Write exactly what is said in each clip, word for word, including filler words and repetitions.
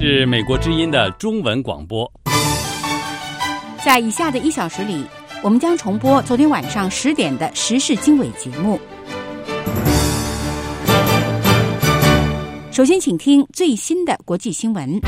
是美国之音的中文广播。 在以下的一小时里，我们将重播昨天晚上十点的时事经纬节目。首先请听最新的国际新闻。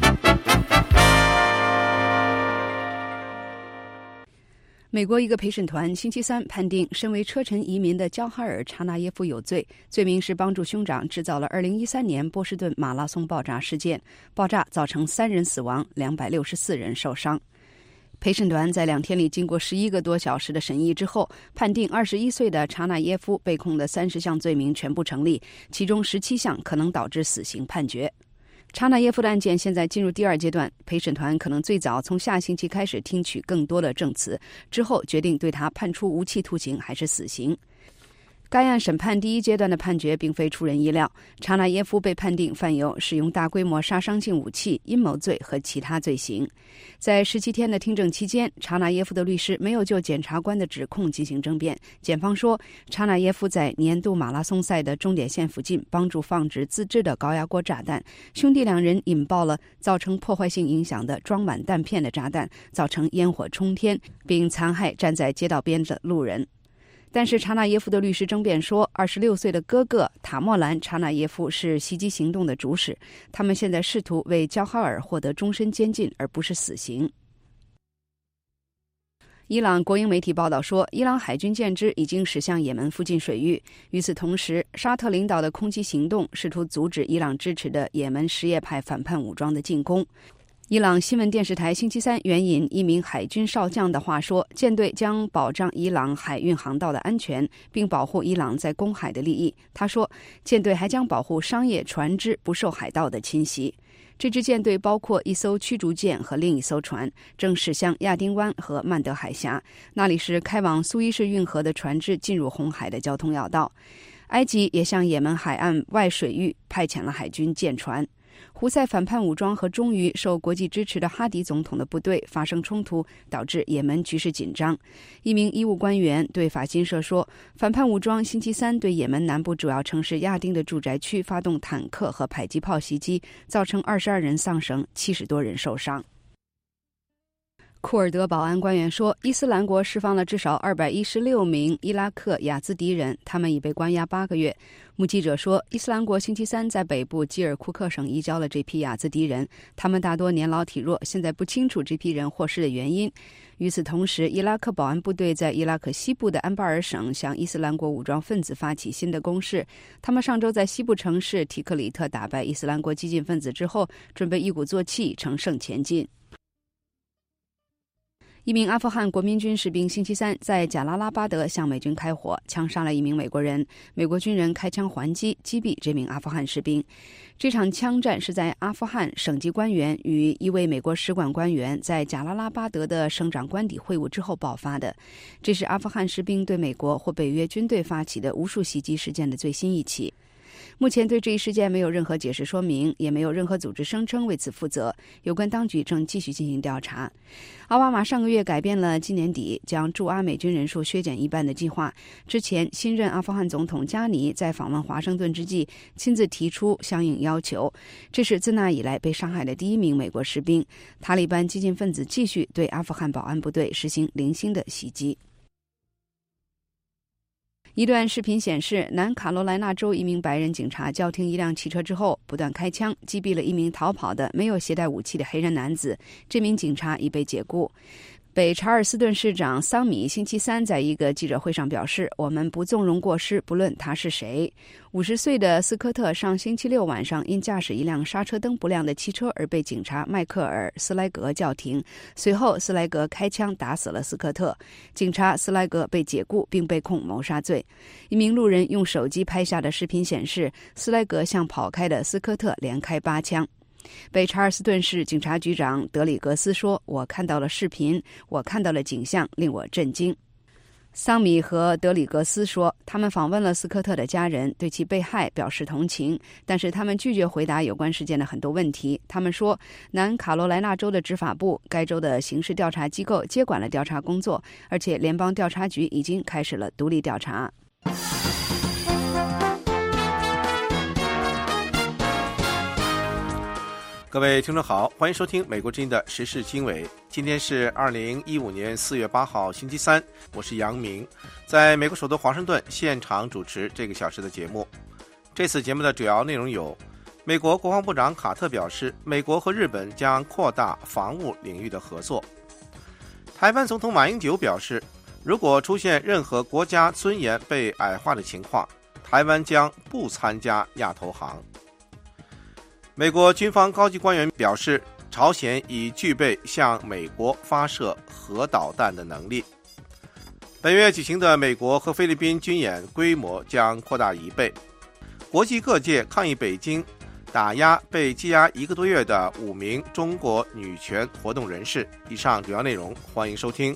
美国一个陪审团星期三判定身为车臣移民的焦哈尔·查纳耶夫有罪，罪名是帮助兄长制造了二零一三年波士顿马拉松爆炸事件，爆炸造成三人死亡，两百六十四人受伤。陪审团在两天里经过十一个多小时的审议之后，判定二十一岁的查纳耶夫被控的三十项罪名全部成立，其中十七项可能导致死刑判决。查纳耶夫的案件现在进入第二阶段，陪审团可能最早从下星期开始听取更多的证词，之后决定对他判处无期徒刑还是死刑。该案审判第一阶段的判决并非出人意料，查纳耶夫被判定犯有使用大规模杀伤性武器、阴谋罪和其他罪行。在十七天的听证期间，查纳耶夫的律师没有就检察官的指控进行争辩。检方说，查纳耶夫在年度马拉松赛的终点线附近帮助放置自制的高压锅炸弹，兄弟两人引爆了造成破坏性影响的装满弹片的炸弹，造成烟火冲天，并残害站在街道边的路人。但是查纳耶夫的律师争辩说，二十六岁的哥哥塔莫兰·查纳耶夫是袭击行动的主使，他们现在试图为焦哈尔获得终身监禁，而不是死刑。伊朗国营媒体报道说，伊朗海军舰只已经驶向也门附近水域。与此同时，沙特领导的空袭行动试图阻止伊朗支持的也门什叶派反叛武装的进攻。伊朗新闻电视台星期三援引一名海军少将的话说，舰队将保障伊朗海运航道的安全，并保护伊朗在公海的利益。他说，舰队还将保护商业船只不受海盗的侵袭。这支舰队包括一艘驱逐舰和另一艘船，正驶向亚丁湾和曼德海峡，那里是开往苏伊士运河的船只进入红海的交通要道。埃及也向也门海岸外水域派遣了海军舰船。胡塞反叛武装和忠于受国际支持的哈迪总统的部队发生冲突，导致也门局势紧张。一名医务官员对法新社说，反叛武装星期三对也门南部主要城市亚丁的住宅区发动坦克和迫击炮袭击，造成二十二人丧生，七十多人受伤。库尔德保安官员说，伊斯兰国释放了至少二百一十六名伊拉克雅兹迪人，他们已被关押八个月。目击者说，伊斯兰国星期三在北部基尔库克省移交了这批雅兹迪人，他们大多年老体弱，现在不清楚这批人获释的原因。与此同时，伊拉克保安部队在伊拉克西部的安巴尔省向伊斯兰国武装分子发起新的攻势。他们上周在西部城市提克里特打败伊斯兰国激进分子之后，准备一鼓作气乘胜前进。一名阿富汗国民军士兵星期三在贾拉拉巴德向美军开火，枪杀了一名美国人。美国军人开枪还击，击毙这名阿富汗士兵。这场枪战是在阿富汗省级官员与一位美国使馆官员在贾拉拉巴德的省长官邸会晤之后爆发的。这是阿富汗士兵对美国或北约军队发起的无数袭击事件的最新一起。目前对这一事件没有任何解释说明，也没有任何组织声称为此负责。有关当局正继续进行调查。奥巴马上个月改变了今年底将驻阿美军人数削减一半的计划。之前，新任阿富汗总统加尼在访问华盛顿之际亲自提出相应要求。这是自那以来被伤害的第一名美国士兵。塔利班激进分子继续对阿富汗保安部队实行零星的袭击。一段视频显示，南卡罗来纳州一名白人警察叫停一辆汽车之后，不断开枪击毙了一名逃跑的没有携带武器的黑人男子。这名警察已被解雇。北查尔斯顿市长桑米星期三在一个记者会上表示，我们不纵容过失，不论他是谁。五十岁的斯科特上星期六晚上因驾驶一辆刹车灯不亮的汽车而被警察迈克尔·斯莱格叫停，随后斯莱格开枪打死了斯科特。警察斯莱格被解雇并被控谋杀罪。一名路人用手机拍下的视频显示，斯莱格向跑开的斯科特连开八枪。北查尔斯顿市警察局长德里格斯说，我看到了视频，我看到了景象，令我震惊。桑米和德里格斯说，他们访问了斯科特的家人，对其被害表示同情，但是他们拒绝回答有关事件的很多问题。他们说，南卡罗来纳州的执法部，该州的刑事调查机构接管了调查工作，而且联邦调查局已经开始了独立调查。 各位听众好，欢迎收听美国之音的时事经纬。今天是二零一五年四月八号星期三，我是杨明，在美国首都华盛顿现场主持这个小时的节目。这次节目的主要内容有：美国国防部长卡特表示，美国和日本将扩大防务领域的合作；台湾总统马英九表示，如果出现任何国家尊严被矮化的情况，台湾将不参加亚投行。美国军方高级官员表示，朝鲜已具备向美国发射核导弹的能力。本月举行的美国和菲律宾军演规模将扩大一倍。国际各界抗议北京打压被羁押一个多月的五名中国女权活动人士。以上主要内容，欢迎收听。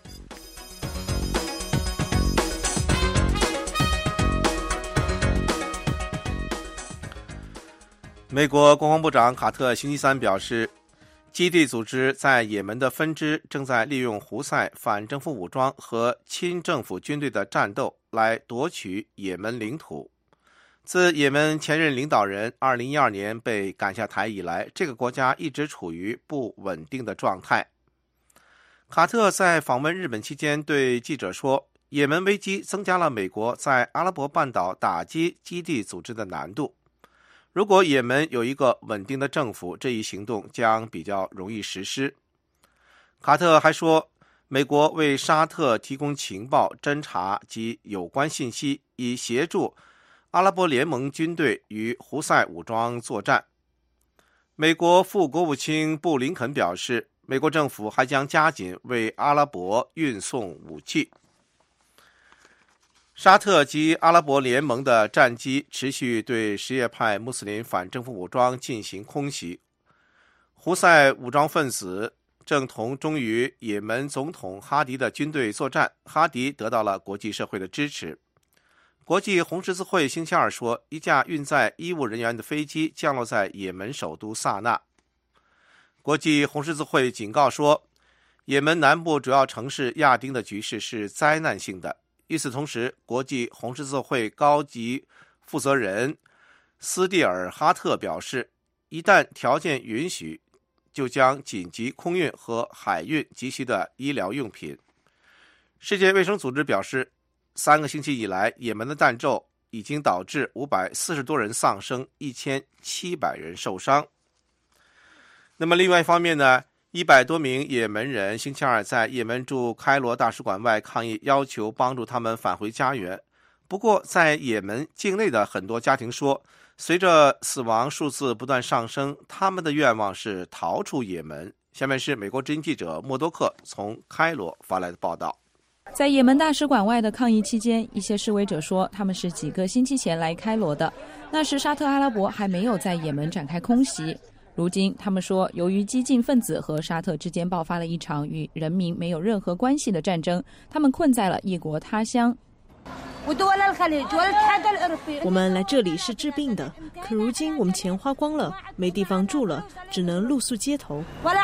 美国国防部长卡特星期三表示，基地组织在也门的分支正在利用胡塞反政府武装和亲政府军队的战斗来夺取也门领土。自也门前任领导人二零一二年被赶下台以来，这个国家一直处于不稳定的状态。卡特在访问日本期间对记者说，也门危机增加了美国在阿拉伯半岛打击基地组织的难度。如果也门有一个稳定的政府，这一行动将比较容易实施。卡特还说，美国为沙特提供情报、侦查及有关信息，以协助阿拉伯联盟军队与胡塞武装作战。美国副国务卿布林肯表示，美国政府还将加紧为阿拉伯运送武器。沙特及阿拉伯联盟的战机持续对什叶派穆斯林反政府武装进行空袭。胡塞武装分子正同忠于也门总统哈迪的军队作战，哈迪得到了国际社会的支持。国际红十字会星期二说，一架运载医务人员的飞机降落在也门首都萨那。国际红十字会警告说，也门南部主要城市亚丁的局势是灾难性的。与此同时，国际红十字会高级负责人斯蒂尔哈特表示，一旦条件允许，就将紧急空运和海运急需的医疗用品。世界卫生组织表示，三个星期以来，也门的弹骤已经导致五百四十多人丧生，一千七百人受伤。那么另外一方面呢，一百多名也门人星期二在也门驻开罗大使馆外抗议，要求帮助他们返回家园。不过在也门境内的很多家庭说，随着死亡数字不断上升，他们的愿望是逃出也门。下面是美国之音记者默多克从开罗发来的报道。 在也门大使馆外的抗议期间，一些示威者说他们是几个星期前来开罗的，那时沙特阿拉伯还没有在也门展开空袭。如今他们说，由于激进分子和沙特之间爆发了一场与人民没有任何关系的战争，他们困在了异国他乡。 我们来这里是治病的，可如今我们钱花光了，没地方住了，只能露宿街头。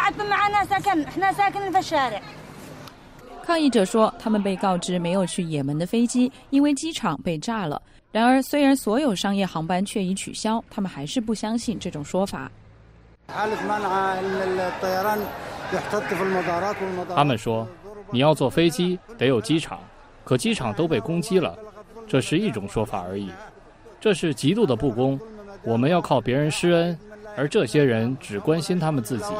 抗议者说，他们被告知没有去也门的飞机因为机场被炸了。然而虽然所有商业航班确已取消，他们还是不相信这种说法。 他们说，你要坐飞机得有机场，可机场都被攻击了，这是一种说法而已。这是极度的不公，我们要靠别人施恩，而这些人只关心他们自己。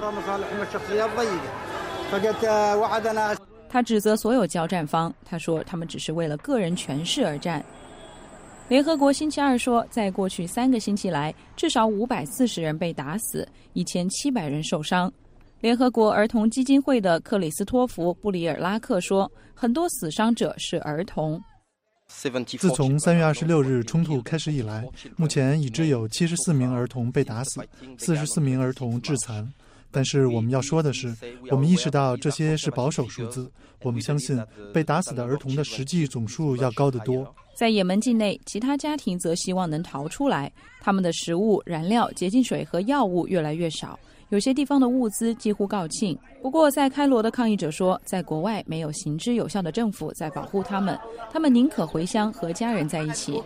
他指责所有交战方，他说他们只是为了个人权势而战。联合国星期二说，在过去三个星期来，至少五百四十人被打死，一千七百人受伤。联合国儿童基金会的克里斯托弗·布里尔拉克说，很多死伤者是儿童。 自从三月二十六日冲突开始以来，目前已知有七十四名儿童被打死，四十四名儿童致残。但是我们要说的是，我们意识到这些是保守数字，我们相信被打死的儿童的实际总数要高得多。 在也门境内，其他家庭则希望能逃出来，他们的食物、燃料、洁净水和药物越来越少。 有些地方的物资几乎告罄。不过，在开罗的抗议者说，在国外没有行之有效的政府在保护他们，他们宁可回乡和家人在一起。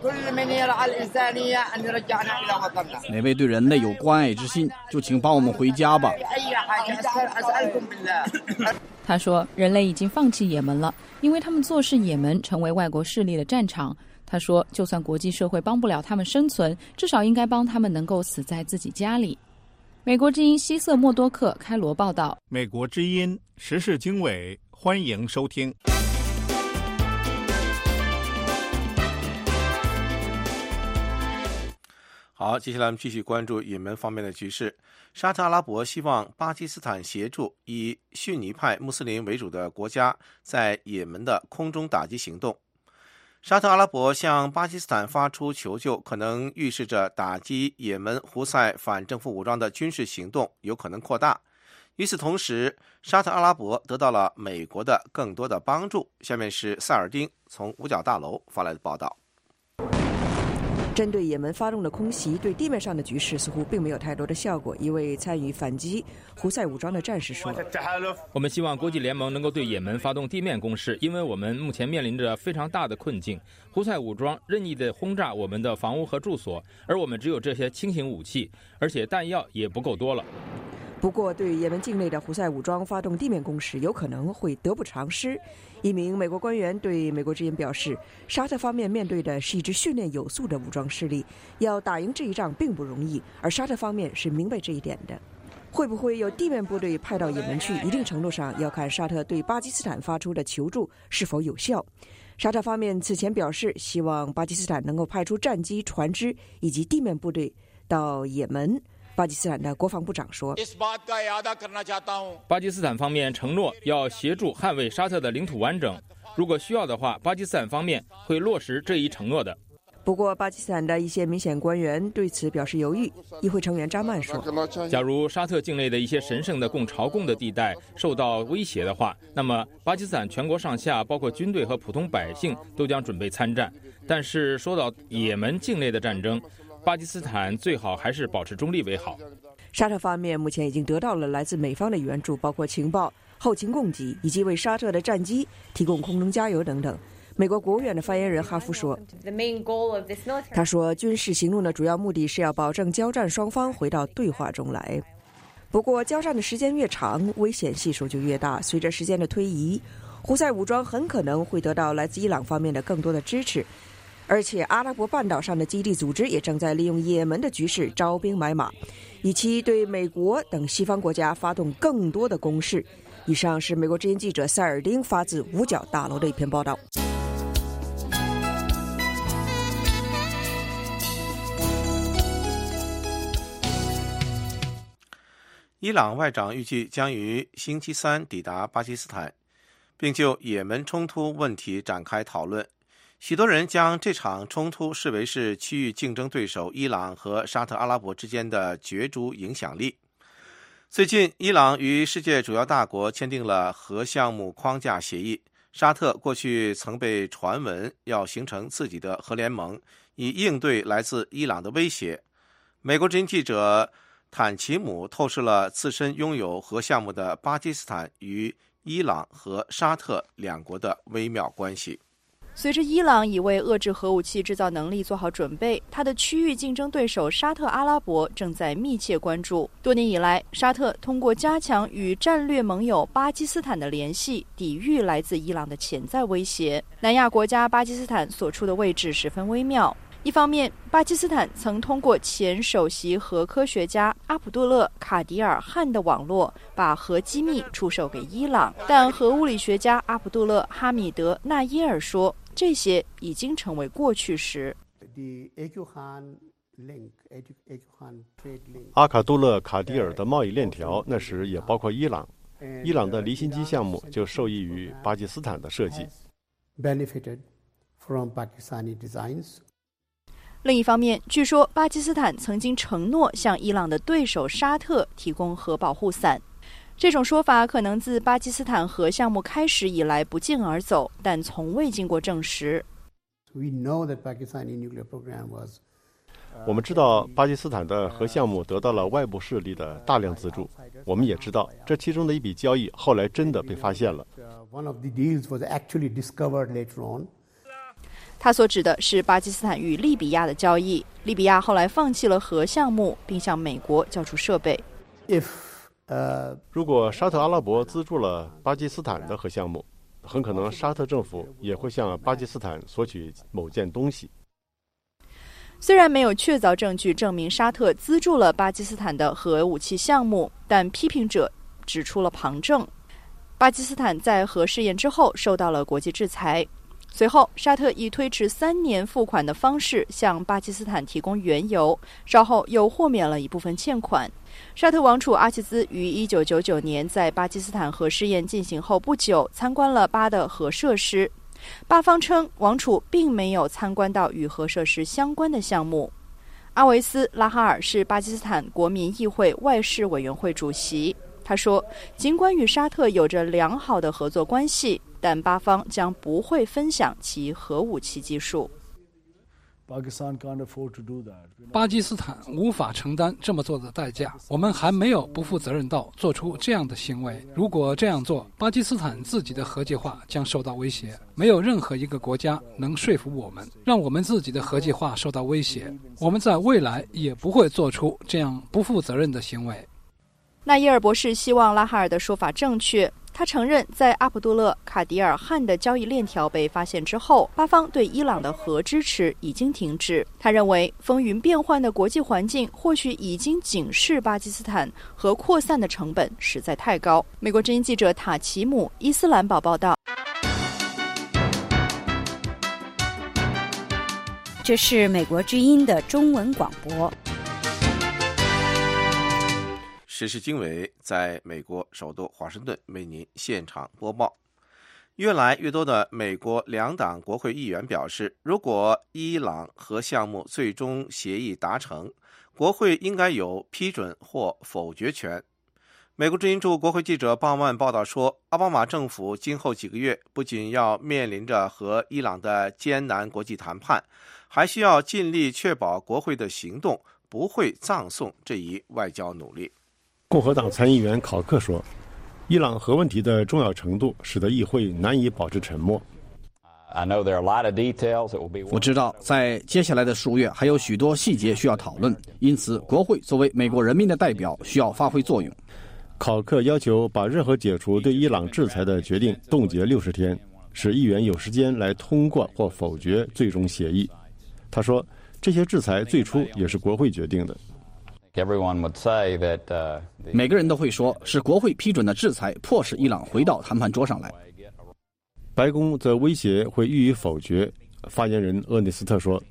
哪位对人类有关爱之心，就请帮我们回家吧。 他说，人类已经放弃也门了，因为他们坐视也门成为外国势力的战场。他说，就算国际社会帮不了他们生存，至少应该帮他们能够死在自己家里。美国之音希瑟默多克开罗报道。 美国之音时事经纬，欢迎收听。 好，接下来我们继续关注也门方面的局势。沙特阿拉伯希望巴基斯坦协助以逊尼派穆斯林为主的国家在也门的空中打击行动。沙特阿拉伯向巴基斯坦发出求救，可能预示着打击也门胡塞反政府武装的军事行动有可能扩大。与此同时，沙特阿拉伯得到了美国的更多的帮助。下面是塞尔丁从五角大楼发来的报道。 针对也门发动的空袭，对地面上的局势似乎并没有太多的效果。一位参与反击胡塞武装的战士说：“ 我们希望国际联盟能够对也门发动地面攻势，因为我们目前面临着非常大的困境。胡塞武装任意地轰炸我们的房屋和住所，而我们只有这些轻型武器，而且弹药也不够多了。” 不过，对也门境内的胡塞武装发动地面攻势，有可能会得不偿失。一名美国官员对美国之音表示，沙特方面面对的是一支训练有素的武装势力，要打赢这一仗并不容易，而沙特方面是明白这一点的。会不会有地面部队派到也门去，一定程度上要看沙特对巴基斯坦发出的求助是否有效。沙特方面此前表示，希望巴基斯坦能够派出战机、船只以及地面部队到也门。巴基斯坦的国防部长说， 巴基斯坦方面承诺要协助捍卫沙特的领土完整，如果需要的话，巴基斯坦方面会落实这一承诺的。 不过，巴基斯坦的一些民选官员对此表示犹豫。议会成员扎曼说， 假如沙特境内的一些神圣的供朝贡的地带受到威胁的话，那么巴基斯坦全国上下，包括军队和普通百姓都将准备参战。但是说到也门境内的战争，巴基斯坦最好还是保持中立为好。 沙特方面目前已经得到了来自美方的援助，包括情报、后勤供给，以及为沙特的战机提供空中加油等等。美国国务院的发言人哈夫说，他说军事行动的主要目的是要保证交战双方回到对话中来。不过交战的时间越长，危险系数就越大。随着时间的推移，胡塞武装很可能会得到来自伊朗方面的更多的支持，而且阿拉伯半岛上的基地组织也正在利用也门的局势招兵买马，以期对美国等西方国家发动更多的攻势。以上是美国之音记者塞尔丁发自五角大楼的一篇报道。 伊朗外长预计将于星期三抵达巴基斯坦，并就也门冲突问题展开讨论。许多人将这场冲突视为是区域竞争对手伊朗和沙特阿拉伯之间的角逐影响力。最近，伊朗与世界主要大国签订了核项目框架协议。沙特过去曾被传闻要形成自己的核联盟，以应对来自伊朗的威胁。美国之音记者坦奇姆透视了自身拥有核项目的巴基斯坦与伊朗和沙特两国的微妙关系。 随着伊朗已为遏制核武器制造能力做好准备，它的区域竞争对手沙特阿拉伯正在密切关注。多年以来，沙特通过加强与战略盟友巴基斯坦的联系，抵御来自伊朗的潜在威胁。南亚国家巴基斯坦所处的位置十分微妙。一方面，巴基斯坦曾通过前首席核科学家阿卜杜勒·卡迪尔汗的网络，把核机密出售给伊朗。但核物理学家阿卜杜勒·哈米德·纳耶尔说，这些已经成为过去时。 阿卡杜勒·卡迪尔的贸易链条那时也包括伊朗，伊朗的离心机项目就受益于巴基斯坦的设计。 另一方面，据说巴基斯坦曾经承诺向伊朗的对手沙特提供核保护伞。这种说法可能自巴基斯坦核项目开始以来不胫而走，但从未经过证实。 我们知道巴基斯坦的核项目得到了外部势力的大量资助，我们也知道这其中的一笔交易后来真的被发现了。 他所指的是巴基斯坦与利比亚的交易，利比亚后来放弃了核项目，并向美国交出设备。 If, uh, 如果沙特阿拉伯资助了巴基斯坦的核项目，很可能沙特政府也会向巴基斯坦索取某件东西。 虽然没有确凿证据证明沙特资助了巴基斯坦的核武器项目，但批评者指出了旁证。巴基斯坦在核试验之后受到了国际制裁，随后沙特以推迟三年付款的方式向巴基斯坦提供原油，稍后又豁免了一部分欠款。沙特王储阿齐兹于一九九九年在巴基斯坦核试验进行后不久参观了巴的核设施，巴方称王储并没有参观到与核设施相关的项目。阿维斯·拉哈尔是巴基斯坦国民议会外事委员会主席，他说，尽管与沙特有着良好的合作关系，但巴方将不会分享其核武器技术。 巴基斯坦无法承担这么做的代价，我们还没有不负责任到做出这样的行为。如果这样做，巴基斯坦自己的核计划将受到威胁。没有任何一个国家能说服我们，让我们自己的核计划受到威胁。我们在未来也不会做出这样不负责任的行为。 纳伊尔博士希望拉哈尔的说法正确。他承认，在阿卜杜勒·卡迪尔汗的交易链条被发现之后，巴方对伊朗的核支持已经停止。他认为，风云变幻的国际环境或许已经警示巴基斯坦，核扩散的成本实在太高。美国之音记者塔奇姆伊斯兰堡报道。 这是美国之音的中文广播。 时事经纬在美国首都华盛顿为您现场播报。越来越多的美国两党国会议员表示，如果伊朗核项目最终协议达成，国会应该有批准或否决权。美国之音驻国会记者鲍曼报道说，奥巴马政府今后几个月不仅要面临着和伊朗的艰难国际谈判，还需要尽力确保国会的行动不会葬送这一外交努力。 共和党参议员考克说，伊朗核问题的重要程度使得议会难以保持沉默。 我知道在接下来的数月还有许多细节需要讨论，因此国会作为美国人民的代表需要发挥作用。 考克要求把任何解除对伊朗制裁的决定冻结六十天，使议员有时间来通过或否决最终协议。他说，这些制裁最初也是国会决定的。 每个人都会说是国会批准的制裁迫使伊朗回到谈判桌上来。 白宫则威胁会予以否决。发言人厄内斯特说，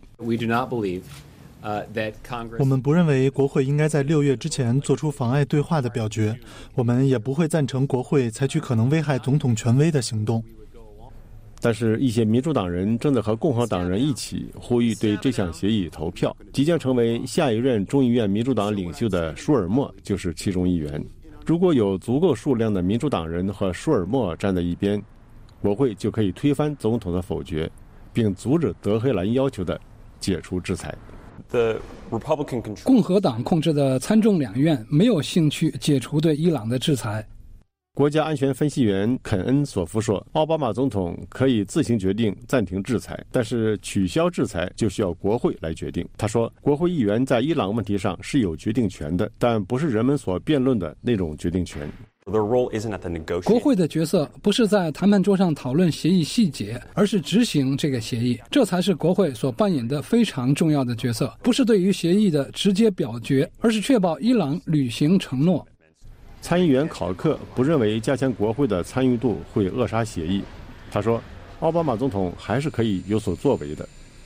我们不认为国会应该在六月之前做出妨碍对话的表决，我们也不会赞成国会采取可能危害总统权威的行动。 但是，一些民主党人正在和共和党人一起呼吁对这项协议投票。即将成为下一任众议院民主党领袖的舒尔默就是其中一员。如果有足够数量的民主党人和舒尔默站在一边，国会就可以推翻总统的否决，并阻止德黑兰要求的解除制裁。 共和党控制的参众两院没有兴趣解除对伊朗的制裁。 国家安全分析员肯恩索夫说，奥巴马总统可以自行决定暂停制裁，但是取消制裁就需要国会来决定。他说，国会议员在伊朗问题上是有决定权的，但不是人们所辩论的那种决定权。 国会的角色不是在谈判桌上讨论协议细节，而是执行这个协议，这才是国会所扮演的非常重要的角色，不是对于协议的直接表决，而是确保伊朗履行承诺。 参议员考克不认为加强国会的参与度会扼杀协议。他说，奥巴马总统还是可以有所作为的。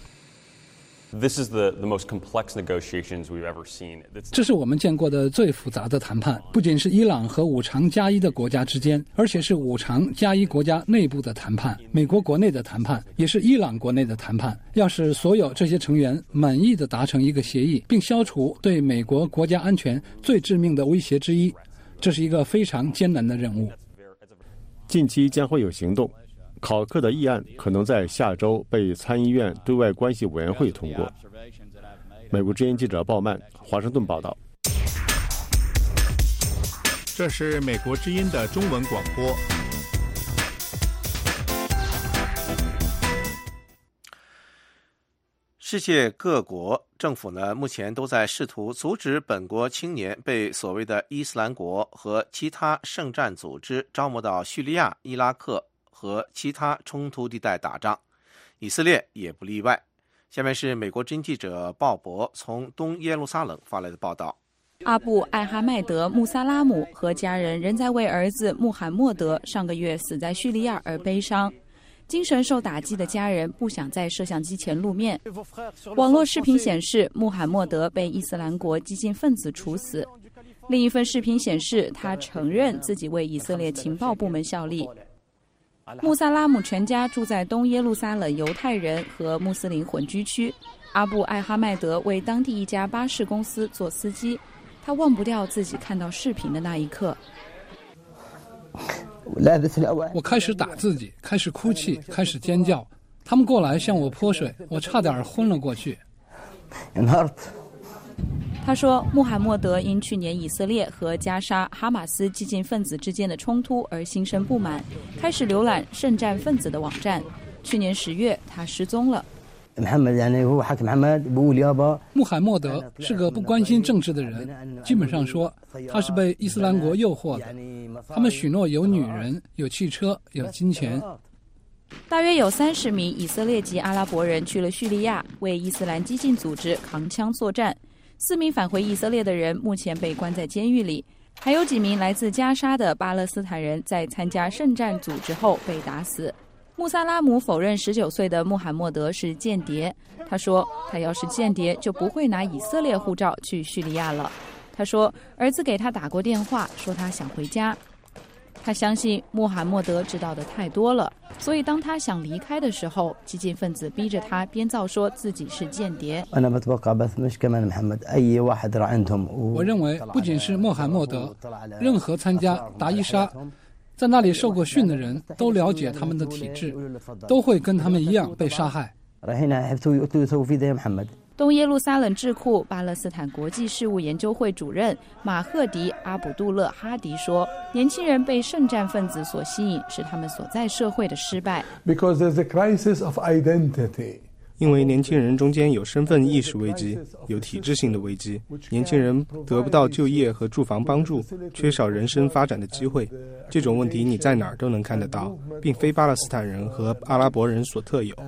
这是我们见过的最复杂的谈判，不仅是伊朗和五常加一的国家之间，而且是五常加一国家内部的谈判，美国国内的谈判，也是伊朗国内的谈判。要使所有这些成员满意地达成一个协议，并消除对美国国家安全最致命的威胁之一，这是一个非常艰难的任务。 近期将会有行动。考克的议案可能在下周被参议院对外关系委员会通过。 美国之音记者鲍曼，华盛顿报道。 这是美国之音的中文广播。 世界各国政府呢，目前都在试图阻止本国青年被所谓的伊斯兰国和其他圣战组织招募到叙利亚、伊拉克和其他冲突地带打仗，以色列也不例外。下面是美国之音记者鲍勃从东耶路撒冷发来的报道。 阿布艾哈迈德·穆萨拉姆和家人仍在为儿子穆罕默德上个月死在叙利亚而悲伤。精神受打击的家人不想在摄像机前露面。网络视频显示，穆罕默德被伊斯兰国激进分子处死。另一份视频显示，他承认自己为以色列情报部门效力。穆萨拉姆全家住在东耶路撒冷犹太人和穆斯林混居区。阿布艾哈迈德为当地一家巴士公司做司机。他忘不掉自己看到视频的那一刻。 我开始打自己，开始哭泣，开始尖叫。他们过来向我泼水，我差点昏了过去。 他说，穆罕默德因去年以色列和加沙哈马斯激进分子之间的冲突而心生不满，开始浏览圣战分子的网站。去年十月，他失踪了。 穆罕默德是个不关心政治的人，基本上说他是被伊斯兰国诱惑的。他们许诺有女人、有汽车、有金钱。 大约有三十名以色列籍阿拉伯人去了叙利亚，为伊斯兰激进组织扛枪作战。四名返回以色列的人目前被关在监狱里，还有几名来自加沙的巴勒斯坦人在参加圣战组织后被打死。穆萨拉姆否认十九岁的穆罕默德是间谍。他说，他要是间谍就不会拿以色列护照去叙利亚了。他说，儿子给他打过电话，说他想回家。他相信穆罕默德知道的太多了，所以当他想离开的时候，激进分子逼着他编造说自己是间谍。 我认为不仅是穆罕默德，任何参加达伊沙在那里受过训的人都了解他们的体制，都会跟他们一样被杀害。 东耶路撒冷智库巴勒斯坦国际事务研究会主任马赫迪·阿卜杜勒哈迪说，年轻人被圣战分子所吸引是他们所在社会的失败。 Because there's a crisis of identity. 因为年轻人中间有身份意识危机，有体制性的危机，年轻人得不到就业和住房帮助，缺少人生发展的机会。这种问题你在哪儿都能看得到，并非巴勒斯坦人和阿拉伯人所特有。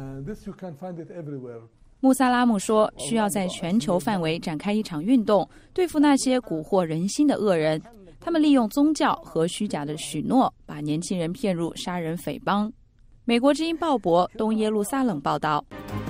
穆萨拉姆说，需要在全球范围展开一场运动，对付那些蛊惑人心的恶人。他们利用宗教和虚假的许诺，把年轻人骗入杀人匪帮。美国之音鲍勃东耶路撒冷报道。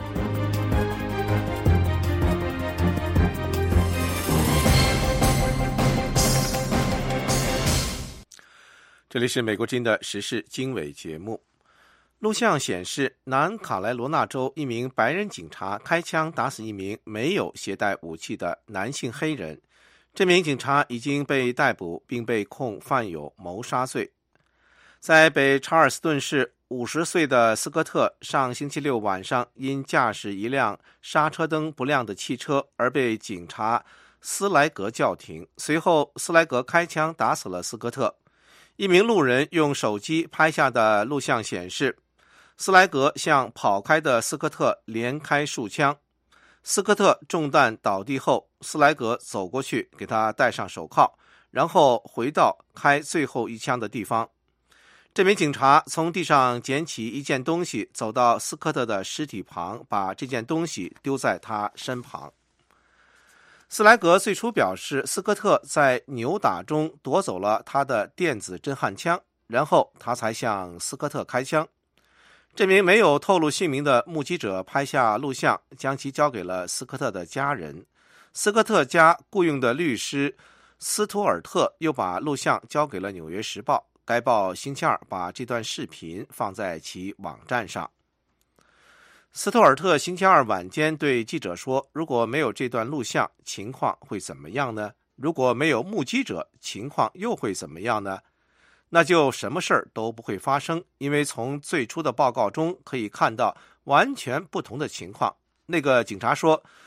这里是美国之音的时事经纬节目。录像显示，南卡莱罗纳州一名白人警察开枪打死一名没有携带武器的男性黑人。这名警察已经被逮捕，并被控犯有谋杀罪。在北查尔斯顿市，五十岁的斯科特上星期六晚上因驾驶一辆刹车灯不亮的汽车而被警察斯莱格叫停，随后斯莱格开枪打死了斯科特。一名路人用手机拍下的录像显示，斯莱格向跑开的斯科特连开数枪。斯科特中弹倒地后，斯莱格走过去给他戴上手铐，然后回到开最后一枪的地方。这名警察从地上捡起一件东西，走到斯科特的尸体旁，把这件东西丢在他身旁。斯莱格最初表示，斯科特在扭打中夺走了他的电子震撼枪，然后他才向斯科特开枪。这名没有透露姓名的目击者拍下录像，将其交给了斯科特的家人。斯科特家雇佣的律师斯图尔特又把录像交给了《纽约时报》，该报星期二把这段视频放在其网站上。斯图尔特星期二晚间对记者说，如果没有这段录像，情况会怎么样呢？如果没有目击者，情况又会怎么样呢？那就什么事儿都不会发生，因为从最初的报告中可以看到完全不同的情况。那个警察说，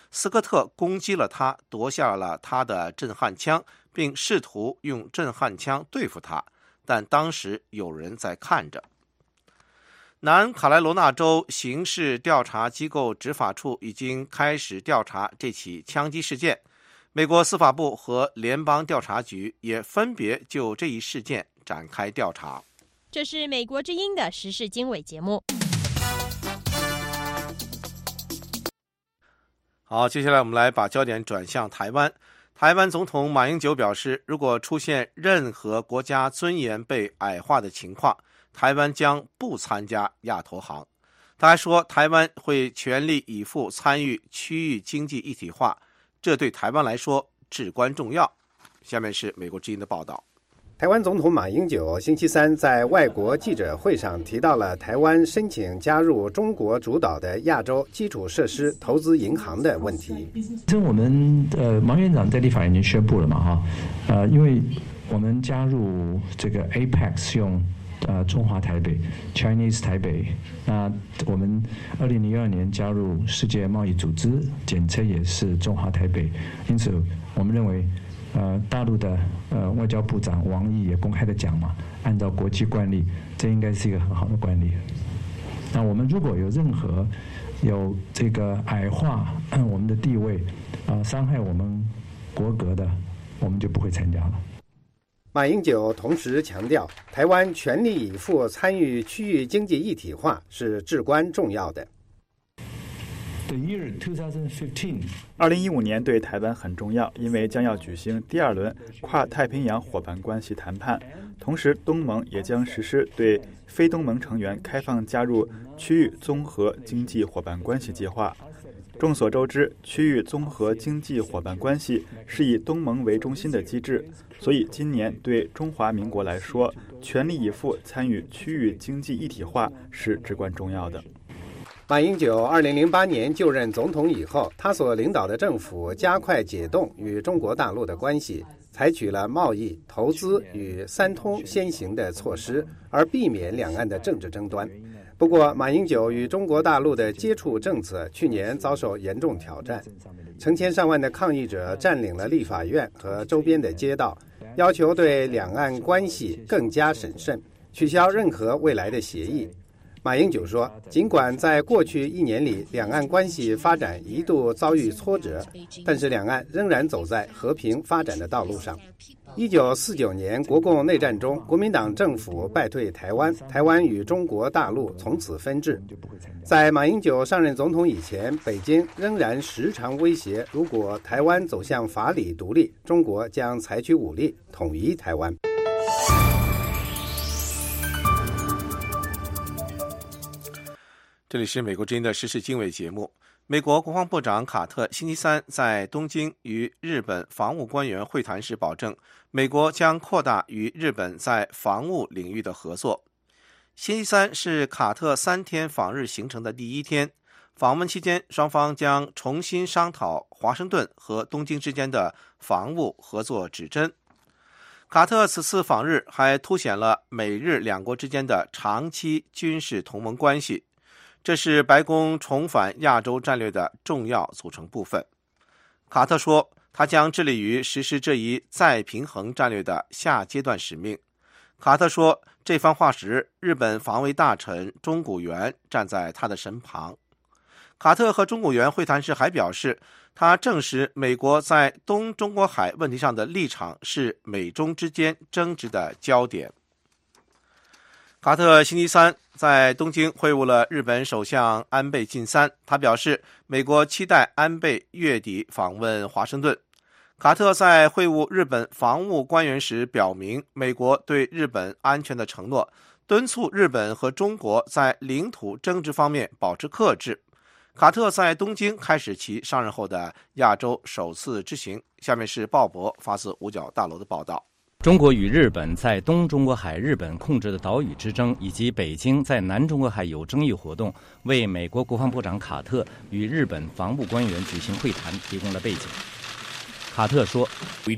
斯科特攻击了他，夺下了他的震撼枪，并试图用震撼枪对付他，但当时有人在看着。南卡罗来纳州刑事调查机构执法处已经开始调查这起枪击事件，美国司法部和联邦调查局也分别就这一事件展开调查。 这是美国之音的时事经纬节目。 好，接下来我们来把焦点转向台湾。台湾总统马英九表示，如果出现任何国家尊严被矮化的情况，台湾将不参加亚投行。他还说，台湾会全力以赴参与区域经济一体化，这对台湾来说至关重要。下面是美国之音的报道。 台湾总统马英九星期三在外国记者会上提到了台湾申请加入中国主导的亚洲基础设施投资银行的问题。 这我们呃毛院长在立法院已经宣布了嘛哈，呃，因为我们加入这个 A P E C 用呃中华台北 Chinese 台北，那我们二零零二年加入世界贸易组织，简称也是中华台北，因此我们认为。呃，大陆的呃外交部长王毅也公开的讲嘛，按照国际惯例，这应该是一个很好的惯例。那我们如果有任何有这个矮化我们的地位，啊、呃，伤害我们国格的，我们就不会参加了。 马英九同时强调，台湾全力以赴参与区域经济一体化是至关重要的。 二零一五年对台湾很重要，因为将要举行第二轮跨太平洋伙伴关系谈判，同时东盟也将实施对非东盟成员开放加入区域综合经济伙伴关系计划。众所周知，区域综合经济伙伴关系是以东盟为中心的机制，所以今年对中华民国来说，全力以赴参与区域经济一体化是至关重要的。 马英九二零零八年就任总统以后，他所领导的政府加快解冻与中国大陆的关系，采取了贸易、投资与三通先行的措施，而避免两岸的政治争端。不过，马英九与中国大陆的接触政策去年遭受严重挑战，成千上万的抗议者占领了立法院和周边的街道，要求对两岸关系更加审慎，取消任何未来的协议。马英九说，尽管在过去一年里两岸关系发展一度遭遇挫折，但是两岸仍然走在和平发展的道路上。一九四九年国共内战中，国民党政府败退台湾，台湾与中国大陆从此分治。在马英九上任总统以前，北京仍然时常威胁，如果台湾走向法理独立，中国将采取武力统一台湾。 这里是美国之音的时事经纬节目。美国国防部长卡特星期三在东京与日本防务官员会谈时保证，美国将扩大与日本在防务领域的合作。星期三是卡特三天访日行程的第一天，访问期间，双方将重新商讨华盛顿和东京之间的防务合作指针。卡特此次访日还凸显了美日两国之间的长期军事同盟关系，这是白宫重返亚洲战略的重要组成部分。卡特说，他将致力于实施这一再平衡战略的下阶段使命。卡特说这番话时，日本防卫大臣中谷元站在他的身旁。卡特和中谷元会谈时还表示，他证实美国在东中国海问题上的立场是美中之间争执的焦点。卡特星期三在东京会晤了日本首相安倍晋三，他表示美国期待安倍月底访问华盛顿。卡特在会晤日本防务官员时表明美国对日本安全的承诺，敦促日本和中国在领土争执方面保持克制。卡特在东京开始其上任后的亚洲首次之行。下面是鲍勃发自五角大楼的报道。 中国与日本在东中国海日本控制的岛屿之争，以及北京在南中国海有争议活动，为美国国防部长卡特与日本防务官员举行会谈提供了背景。卡特说，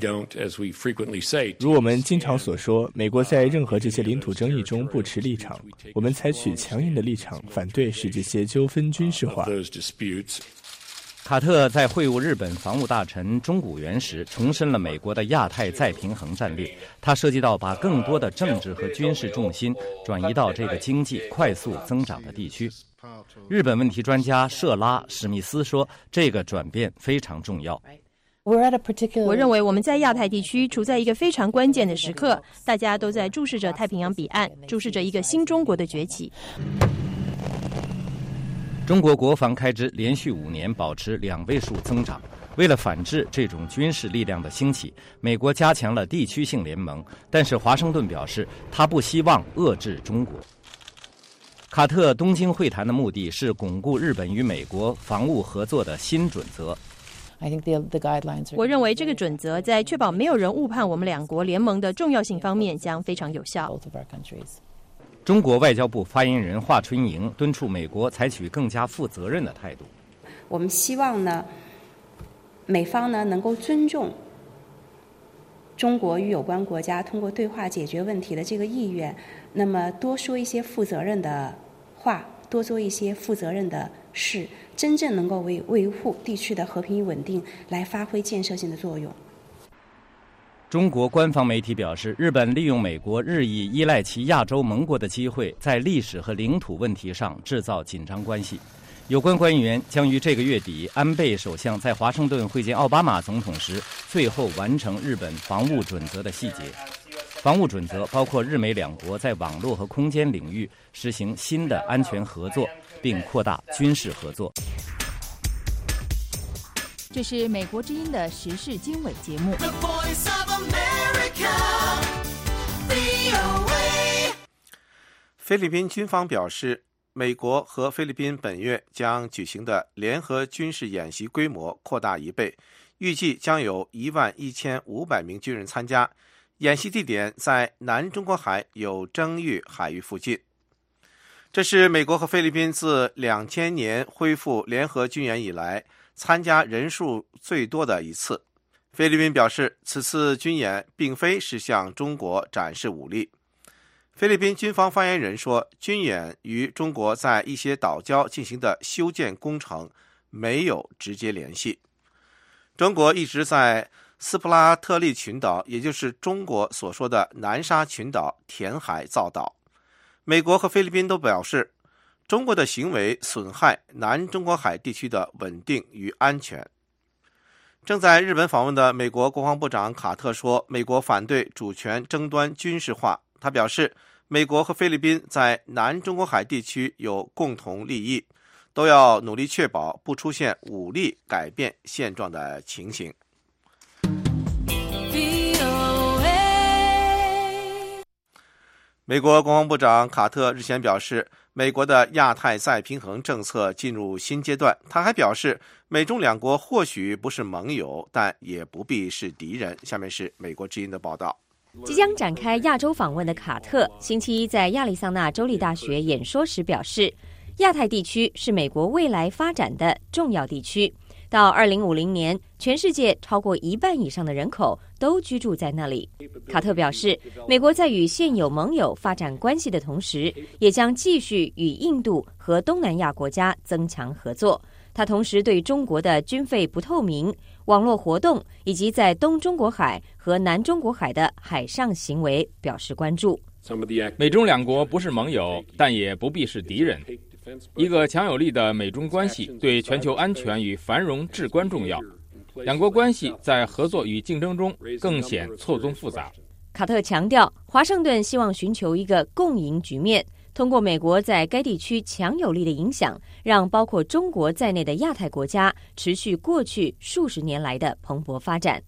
如我们经常所说，美国在任何这些领土争议中不持立场，我们采取强硬的立场，反对使这些纠纷军事化。 卡特在会晤日本防务大臣中谷元时，重申了美国的亚太再平衡战略。它涉及到把更多的政治和军事重心转移到这个经济快速增长的地区。日本问题专家舍拉·史密斯说，这个转变非常重要。 我认为我们在亚太地区处在一个非常关键的时刻，大家都在注视着太平洋彼岸，注视着一个新中国的崛起。 中国国防开支连续五年保持两位数增长。为了反制这种军事力量的兴起，美国加强了地区性联盟，但是华盛顿表示，他不希望遏制中国。卡特东京会谈的目的是巩固日本与美国防务合作的新准则。 我认为这个准则在确保没有人误判我们两国联盟的重要性方面将非常有效。 中国外交部发言人华春莹敦促美国采取更加负责任的态度。 我们希望呢，美方呢能够尊重中国与有关国家通过对话解决问题的这个意愿，那么多说一些负责任的话，多做一些负责任的事，真正能够为维护地区的和平与稳定来发挥建设性的作用。 中国官方媒体表示，日本利用美国日益依赖其亚洲盟国的机会，在历史和领土问题上制造紧张关系。有关官员将于这个月底，安倍首相在华盛顿会见奥巴马总统时，最后完成日本防务准则的细节。防务准则包括日美两国在网络和空间领域实行新的安全合作，并扩大军事合作。 这是美国之音的时事经纬节目。 菲律宾军方表示，美国和菲律宾本月将举行的联合军事演习规模扩大一倍，预计将有一万一千五百名军人参加。演习地点在南中国海有争议海域附近。这是美国和菲律宾自两千年恢复联合军演以来参加人数最多的一次。菲律宾表示，此次军演并非是向中国展示武力。菲律宾军方发言人说，军演与中国在一些岛礁进行的修建工程没有直接联系。中国一直在斯普拉特利群岛，也就是中国所说的南沙群岛填海造岛。美国和菲律宾都表示，中国的行为损害南中国海地区的稳定与安全。正在日本访问的美国国防部长卡特说，美国反对主权争端军事化。他表示，美国和菲律宾在南中国海地区有共同利益，都要努力确保不出现武力改变现状的情形。美国国防部长卡特日前表示，美国的亚太再平衡政策进入新阶段。他还表示，美中两国或许不是盟友，但也不必是敌人。下面是美国之音的报道。 即将展开亚洲访问的卡特，星期一在亚利桑那州立大学演说时表示，亚太地区是美国未来发展的重要地区。到二零五零年，全世界超过一半以上的人口都居住在那里。卡特表示，美国在与现有盟友发展关系的同时，也将继续与印度和东南亚国家增强合作。他同时对中国的军费不透明、网络活动以及在东中国海和南中国海的海上行为表示关注。 美中两国不是盟友，但也不必是敌人。一个强有力的美中关系对全球安全与繁荣至关重要。两国关系在合作与竞争中更显错综复杂。 卡特强调，华盛顿希望寻求一个共赢局面，通过美国在该地区强有力的影响，让包括中国在内的亚太国家持续过去数十年来的蓬勃发展。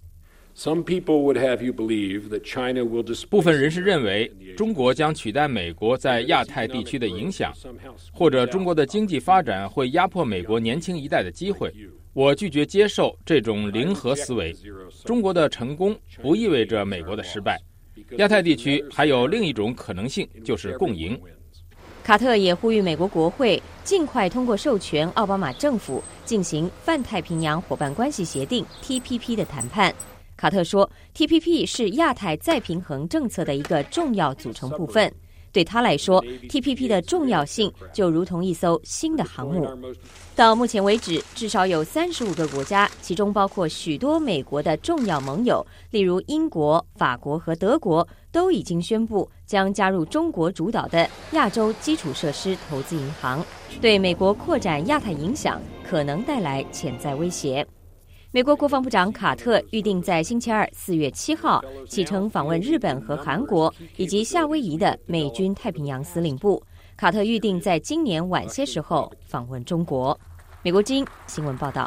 部分人士认为，中国将取代美国在亚太地区的影响，或者中国的经济发展会压迫美国年轻一代的机会。我拒绝接受这种零和思维。中国的成功不意味着美国的失败。亚太地区还有另一种可能性，就是共赢。 卡特也呼吁美国国会尽快通过授权奥巴马政府进行泛太平洋伙伴关系协定 T P P 的谈判。卡特说 ，T P P 是亚太再平衡政策的一个重要组成部分。 对他来说 T P P 的重要性就如同一艘新的航母。到目前为止，至少有三十五个国家，其中包括许多美国的重要盟友，例如英国、法国和德国，都已经宣布将加入中国主导的亚洲基础设施投资银行，对美国扩展亚太影响可能带来潜在威胁。美国国防部长卡特预定在星期二四月七号启程访问日本和韩国以及夏威夷的美军太平洋司令部。卡特预定在今年晚些时候访问中国。美国之音新闻报道。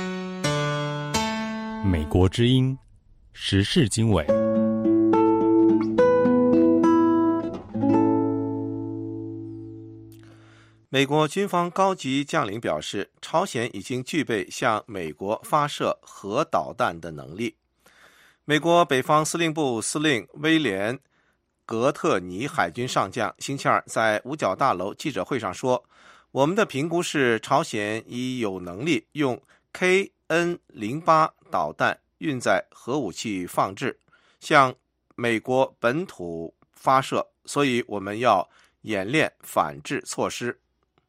美国之音时事经纬。 美国军方高级将领表示，朝鲜已经具备向美国发射核导弹的能力。美国北方司令部司令威廉·格特尼海军上将星期二在五角大楼记者会上说，我们的评估是朝鲜已有能力用 K N 零八 导弹运载核武器放置，向美国本土发射，所以我们要演练反制措施。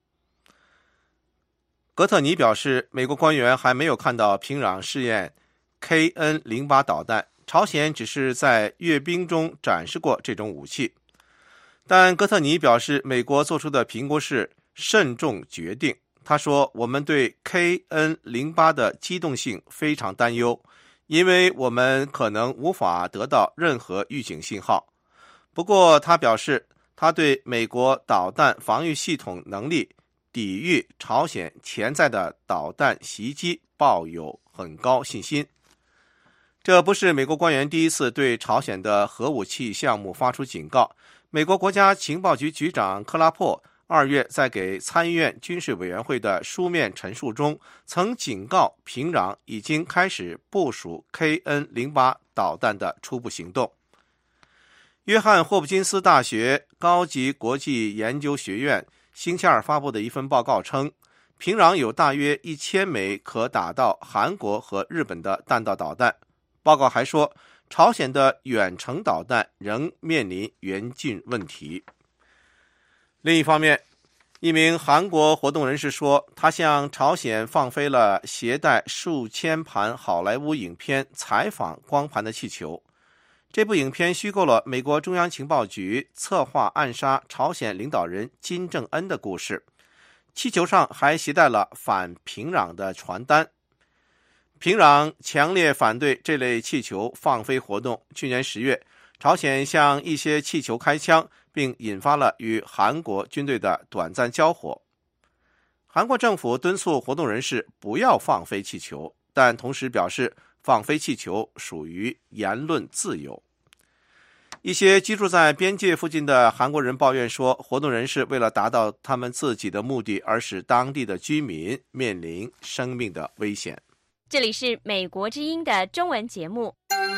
格特尼表示，美国官员还没有看到平壤试验 K N 零八 导弹，朝鲜只是在阅兵中展示过这种武器。但格特尼表示，美国做出的评估是慎重决定。他说，我们对 K N 零八 的机动性非常担忧，因为我们可能无法得到任何预警信号。不过他表示，他对美国导弹防御系统能力抵御朝鲜潜在的导弹袭击抱有很高信心。这不是美国官员第一次对朝鲜的核武器项目发出警告。美国国家情报局局长克拉珀二月在给参议院军事委员会的书面陈述中，曾警告平壤已经开始部署 K N 零八 导弹的初步行动。约翰霍普金斯大学高级国际研究学院星期二发布的一份报告称，平壤有大约一千枚可打到韩国和日本的弹道导弹。报告还说，朝鲜的远程导弹仍面临严峻问题。另一方面，一名韩国活动人士说，他向朝鲜放飞了携带数千盘好莱坞影片采访光盘的气球。这部影片虚构了美国中央情报局策划暗杀朝鲜领导人金正恩的故事。气球上还携带了反平壤的传单。平壤强烈反对这类气球放飞活动。去年十月，朝鲜向一些气球开枪，并引发了与韩国军队的短暂交火。韩国政府敦促活动人士不要放飞气球，但同时表示放飞气球属于言论自由。一些居住在边界附近的韩国人抱怨说，活动人士为了达到他们自己的目的，而使当地的居民面临生命的危险。 这里是美国之音的中文节目。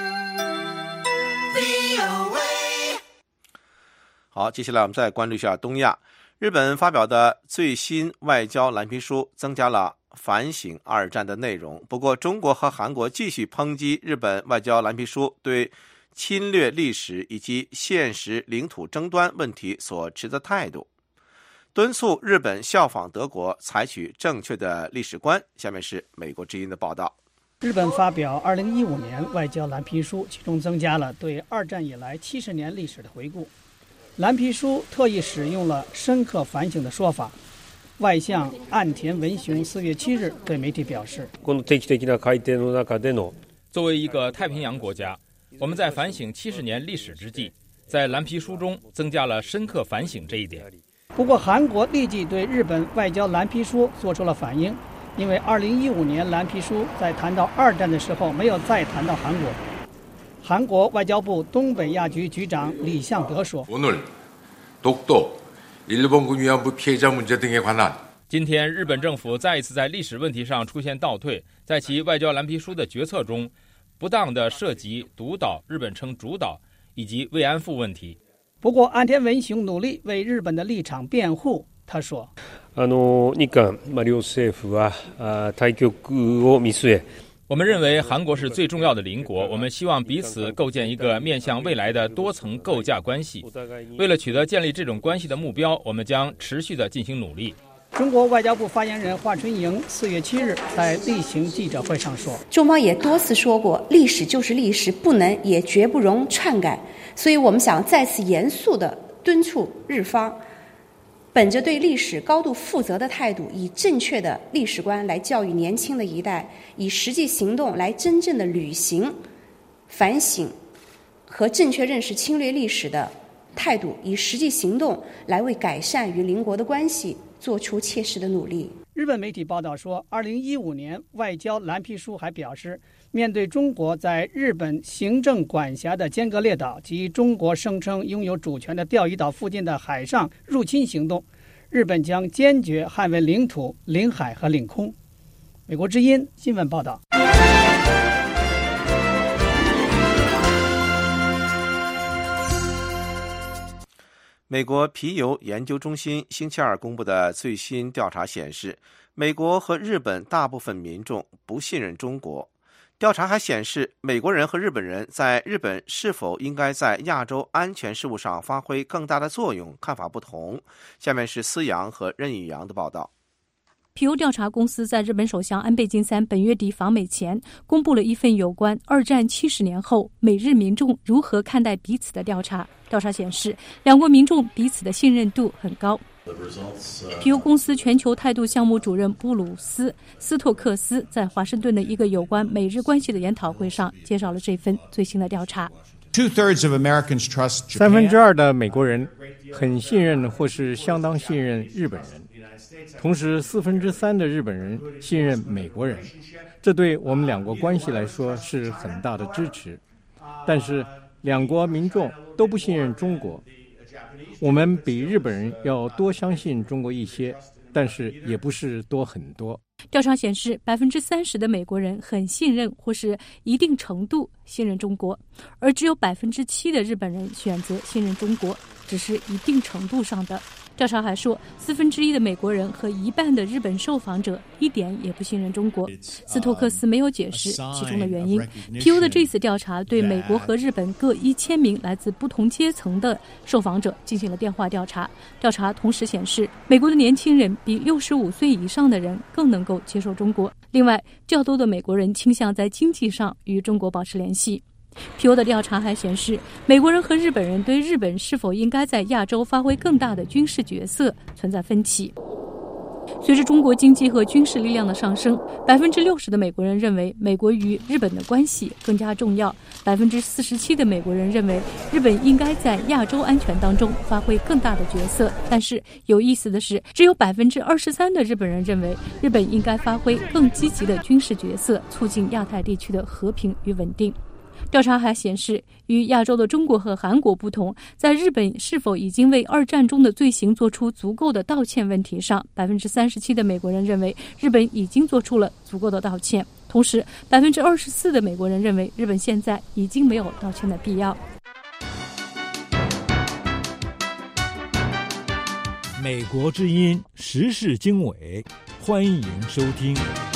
好，接下来我们再关注一下东亚。日本发表的最新外交蓝皮书增加了反省二战的内容，不过中国和韩国继续抨击日本外交蓝皮书对侵略历史以及现实领土争端问题所持的态度，敦促日本效仿德国采取正确的历史观。下面是美国之音的报道。 日本发表二零一五年外交蓝皮书，其中增加了对二战以来七十年历史的回顾。蓝皮书特意使用了深刻反省的说法。外相岸田文雄四月七日对媒体表示， 作为一个太平洋国家，我们在反省七十年历史之际，在蓝皮书中增加了深刻反省这一点。 不过韩国立即对日本外交蓝皮书做出了反应，因为二零一五年蓝皮书在谈到二战的時候没有再谈到韩国。韩国外交部东北亚局局长李相德说， 今天日本政府再一次在历史问题上出现倒退，在其外交蓝皮书的决策中不当地涉及独岛，日本称主岛，以及慰安妇问题。 不过岸田文雄努力为日本的立场辩护。他说， あの日韓両政府は対局を見据え我们认为韩国是最重要的邻国，我们希望彼此构建一个面向未来的多层构架关系。为了取得建立这种关系的目标，我们将持续地进行努力。 中国外交部发言人华春莹四月七日在例行记者会上说， 中方也多次说过，历史就是历史，不能也绝不容篡改。所以我们想再次严肃地敦促日方，本着对历史高度负责的态度，以正确的历史观来教育年轻的一代，以实际行动来真正的履行、反省和正确认识侵略历史的态度，以实际行动来为改善与邻国的关系做出切实的努力。 日本媒体报道说，二零一五年外交蓝皮书还表示，面对中国在日本行政管辖的尖阁列岛及中国声称拥有主权的钓鱼岛附近的海上入侵行动，日本将坚决捍卫领土、领海和领空。美国之音新闻报道。 美国皮尤研究中心星期二公布的最新调查显示，美国和日本大部分民众不信任中国。调查还显示，美国人和日本人在日本是否应该在亚洲安全事务上发挥更大的作用看法不同。下面是思阳和任宇阳的报道。 皮尤调查公司在日本首相安倍晋三本月底访美前，公布了一份有关二战七十年后美日民众如何看待彼此的调查。调查显示，两国民众彼此的信任度很高。皮尤公司全球态度项目主任布鲁斯·斯托克斯在华盛顿的一个有关美日关系的研讨会上介绍了这份最新的调查。 三分之二的美国人很信任或是相当信任日本人，同时四分之三的日本人信任美国人，这对我们两国关系来说是很大的支持。但是两国民众都不信任中国，我们比日本人要多相信中国一些，但是也不是多很多。 调查显示，百分之三十的美国人很信任或是一定程度信任中国，而只有百分之七的日本人选择信任中国，只是一定程度上的。调查还说，四分之一的美国人和一半的日本受访者一点也不信任中国。斯托克斯没有解释其中的原因。皮尤的这次调查对美国和日本各一千名来自不同阶层的受访者进行了电话调查。调查同时显示，美国的年轻人比六十五岁以上的人更能够接受中国。另外，较多的美国人倾向在经济上与中国保持联系。皮尤的调查还显示，美国人和日本人对日本是否应该在亚洲发挥更大的军事角色存在分歧。随着中国经济和军事力量的上升，百分之六十的美国人认为美国与日本的关系更加重要，百分之四十七的美国人认为日本应该在亚洲安全当中发挥更大的角色。但是有意思的是，只有百分之二十三的日本人认为日本应该发挥更积极的军事角色，促进亚太地区的和平与稳定。调查还显示，与亚洲的中国和韩国不同，在日本是否已经为二战中的罪行做出足够的道歉问题上，百分之三十七的美国人认为日本已经做出了足够的道歉。同时，百分之二十四的美国人认为日本现在已经没有道歉的必要。 美国之音时事经纬，欢迎收听。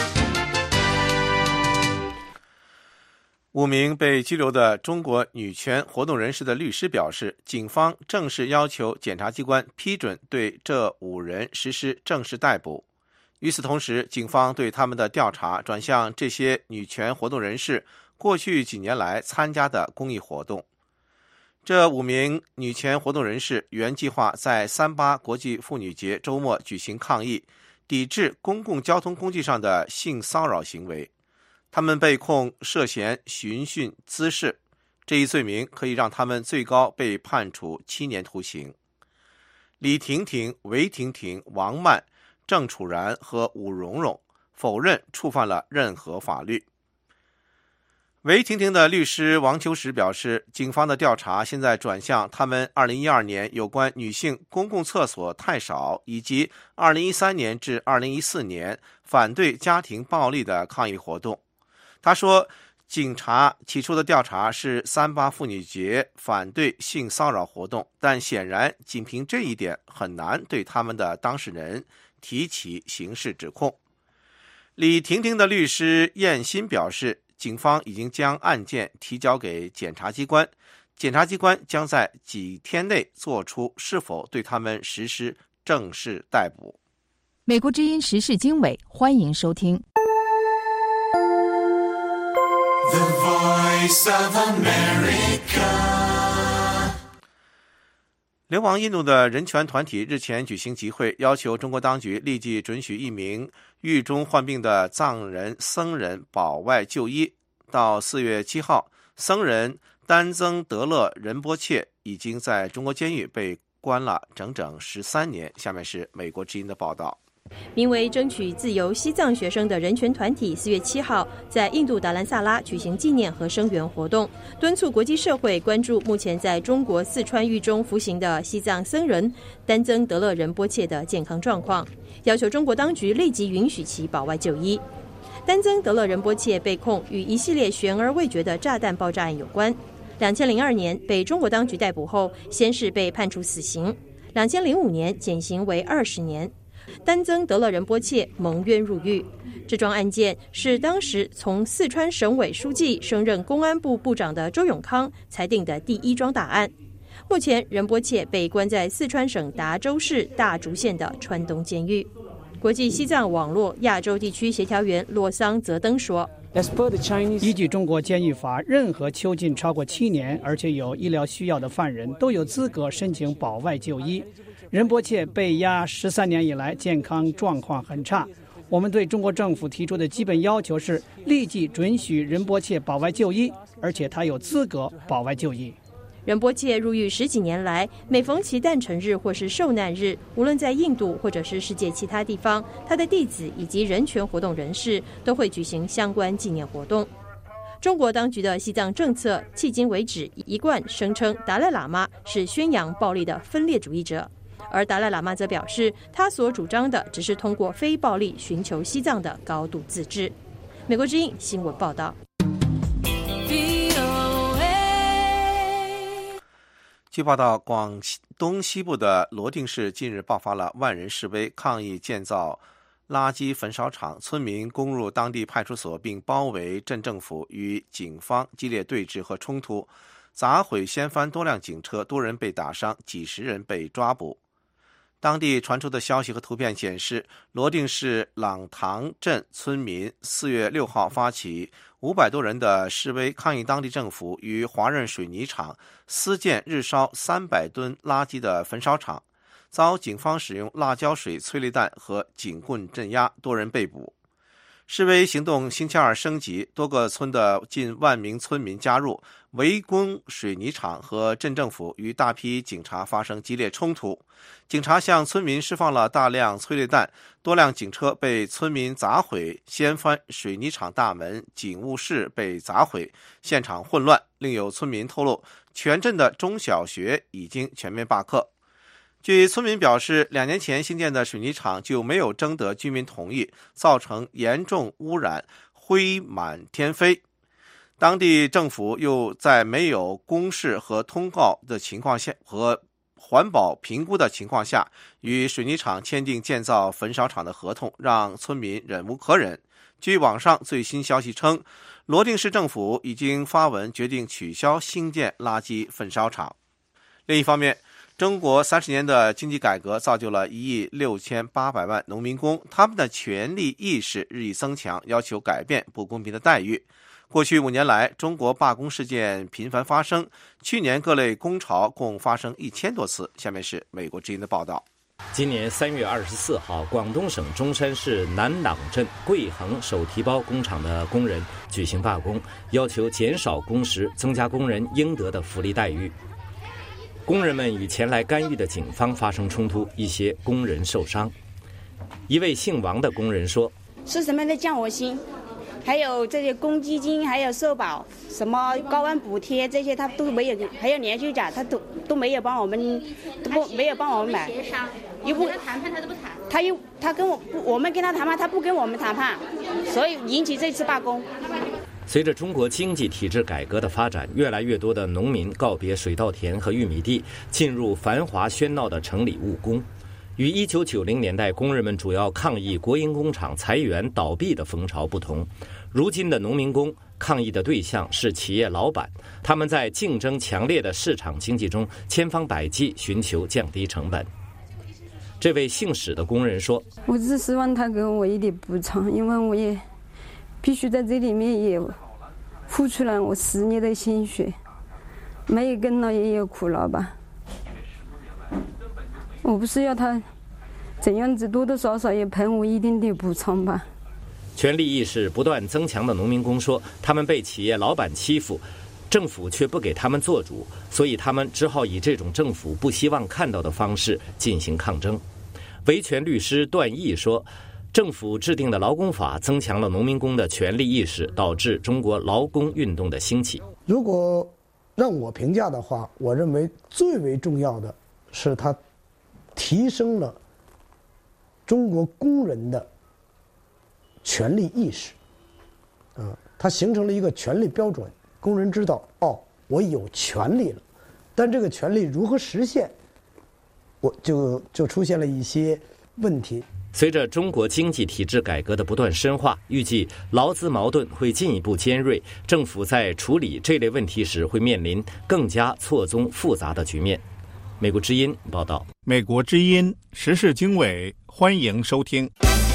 五名被拘留的中国女权活动人士的律师表示，警方正式要求检察机关批准对这五人实施正式逮捕。与此同时，警方对他们的调查转向这些女权活动人士过去几年来参加的公益活动。这五名女权活动人士原计划在三八国际妇女节周末举行抗议，抵制公共交通工具上的性骚扰行为。他们被控涉嫌寻衅滋事，这一罪名可以让他们最高被判处七年徒刑。李婷婷、韦婷婷、王曼、郑楚然和武蓉蓉否认触犯了任何法律。韦婷婷的律师王秋实表示，警方的调查现在转向他们二零一二年有关女性公共厕所太少，以及二零一三年至二零一四年反对家庭暴力的抗议活动。他说，警察起初的调查是三八妇女节反对性骚扰活动，但显然仅凭这一点很难对他们的当事人提起刑事指控。 李婷婷的律师燕欣表示，警方已经将案件提交给检察机关，检察机关将在几天内做出是否对他们实施正式逮捕。 美国之音时事经纬，欢迎收听。 The Voice of America。 流亡印度的人权团体日前举行集会，要求中国当局立即准许一名狱中患病的藏人僧人保外就医。到四月七号，僧人丹增德勒仁波切已经在中国监狱被关了整整十三年。下面是美国之音的报道。 名为争取自由西藏学生的人权团体四月七号在印度达兰萨拉举行纪念和声援活动，敦促国际社会关注目前在中国四川狱中服刑的西藏僧人丹增德勒仁波切的健康状况，要求中国当局立即允许其保外就医。丹增德勒仁波切被控与一系列悬而未决的炸弹爆炸案有关。两千零二年被中国当局逮捕后，先是被判处死刑，两千零五年减刑为二十年。丹增德勒仁波切蒙冤入狱。这桩案件是当时从四川省委书记升任公安部部长的周永康裁定的第一桩大案。目前仁波切被关在四川省达州市大竹县的川东监狱。国际西藏网络亚洲地区协调员洛桑泽登说， 依据中国监狱法，任何囚禁超过七年而且有医疗需要的犯人都有资格申请保外就医。仁波切被押十三年以来，健康状况很差。我们对中国政府提出的基本要求是立即准许仁波切保外就医，而且他有资格保外就医。 仁波切入狱十几年来，每逢其诞辰日或是受难日，无论在印度或者是世界其他地方，他的弟子以及人权活动人士都会举行相关纪念活动。中国当局的西藏政策迄今为止一贯声称达赖喇嘛是宣扬暴力的分裂主义者，而达赖喇嘛则表示，他所主张的只是通过非暴力寻求西藏的高度自治。美国之音新闻报道。 据报道，广东西部的罗定市近日爆发了万人示威，抗议建造垃圾焚烧厂，村民攻入当地派出所并包围镇政府，与警方激烈对峙和冲突，砸毁掀翻多辆警车，多人被打伤，几十人被抓捕。当地传出的消息和图片显示，罗定市朗塘镇村民四月六号发起五百多人的示威，抗议当地政府与华润水泥厂私建日烧三百吨垃圾的焚烧厂，遭警方使用辣椒水、催泪弹和警棍镇压，多人被捕。示威行动星期二升级，多个村的近万名村民加入，围攻水泥厂和镇政府，与大批警察发生激烈冲突。警察向村民释放了大量催泪弹，多辆警车被村民砸毁，掀翻水泥厂大门，警务室被砸毁，现场混乱。另有村民透露，全镇的中小学已经全面罢课。据村民表示，两年前新建的水泥厂就没有征得居民同意，造成严重污染，灰满天飞。当地政府又在没有公示和通告的情况下和环保评估的情况下，与水泥厂签订建造焚烧厂的合同，让村民忍无可忍。据网上最新消息称，罗定市政府已经发文决定取消兴建垃圾焚烧厂。另一方面，中国三十年的经济改革造就了一亿六千八百万农民工，他们的权利意识日益增强，要求改变不公平的待遇。过去五年来，中国罢工事件频繁发生，去年各类工潮共发生一千多次。下面是美国之音的报道。 今年三月二十四号，广东省中山市南朗镇桂恒手提包工厂的工人举行罢工，要求减少工时，增加工人应得的福利待遇。工人们与前来干预的警方发生冲突，一些工人受伤。一位姓王的工人说：“ 是什么的降我薪，还有这些公积金，还有社保，什么高温补贴这些他都没有，还有年休奖他都都没有帮我们，都不没有帮我们买。协商，又不谈判他都不谈，他又他跟我我们跟他谈判，他不跟我们谈判，所以引起这次罢工。” 随着中国经济体制改革的发展，越来越多的农民告别水稻田和玉米地，进入繁华喧闹的城里务工。 与一九九零年代工人们主要抗议国营工厂裁员倒闭的风潮不同，如今的农民工抗议的对象是企业老板，他们在竞争强烈的市场经济中千方百计寻求降低成本。这位姓史的工人说： 我只希望他给我一点补偿，因为我也必须在这里面也付出了我十年的心血，没有跟了也有苦劳吧。我不是要他怎样子，多多少少也赔我一点点补偿吧。 权利意识不断增强的农民工说，他们被企业老板欺负，政府却不给他们做主，所以他们只好以这种政府不希望看到的方式进行抗争。维权律师段毅说，政府制定的劳工法增强了农民工的权利意识，导致中国劳工运动的兴起。 如果让我评价的话，我认为最为重要的是它提升了中国工人的权利意识，嗯、呃，它形成了一个权利标准，工人知道，哦，我有权利了，但这个权利如何实现，我就就出现了一些问题。 随着中国经济体制改革的不断深化，预计劳资矛盾会进一步尖锐，政府在处理这类问题时会面临更加错综复杂的局面。美国之音报道。 美国之音时事经纬，欢迎收听。